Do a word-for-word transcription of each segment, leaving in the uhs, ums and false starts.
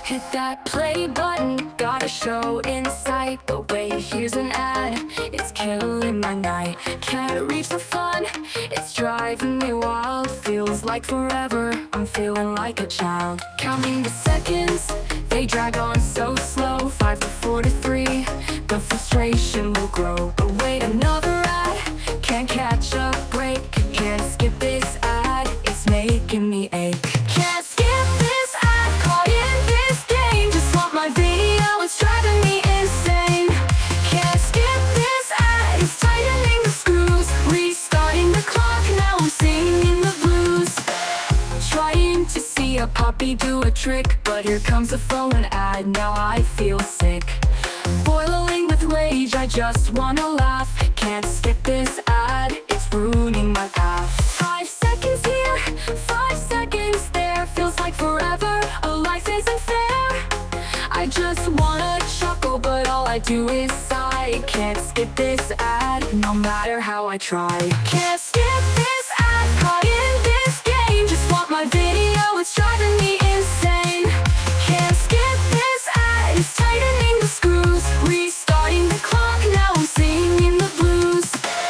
Hit that play button, got a show in sight. But wait, here's an ad, it's killing my night. Can't reach the fun, it's driving me wild. Feels like forever, I'm feeling like a child. Counting the seconds, they drag on so slow. Five to four to three, the frustration will grow. But wait, another ad, can't catch a break. Can't skip this ad, it's making me ache. Can't skip this ad, caught in this game. Just want my video, it's driving me insane. Can't skip this ad, it's tightening the screws. Restarting the clock, now I'm singing the blues. Trying to see a puppy do a trick, but here comes a phone ad, now I feel sick. Boiling with rage, I just wanna laugh. Can't skip this ad, it's ruining my path. Five seconds here, five seconds there. Feels like forever, a life isn't fair. I just wanna chuckle, but all I do is sigh. Can't skip this ad, no matter how I try. Can't skip this ad, caught in this game. Just want my video, it's driving me insane. Can't skip this ad, it's tightening the screws. Restarting the clock, now I'm singing the blues.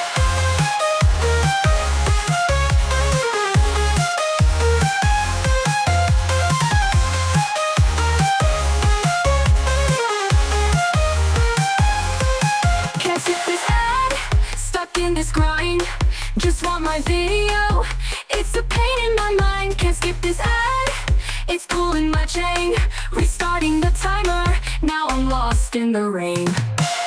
Can't skip this ad, stuck in this grind. Just want my video, it's a pain in my mind. Can't skip this ad, it's pulling my chain. Restarting the timer, now I'm lost in the rain.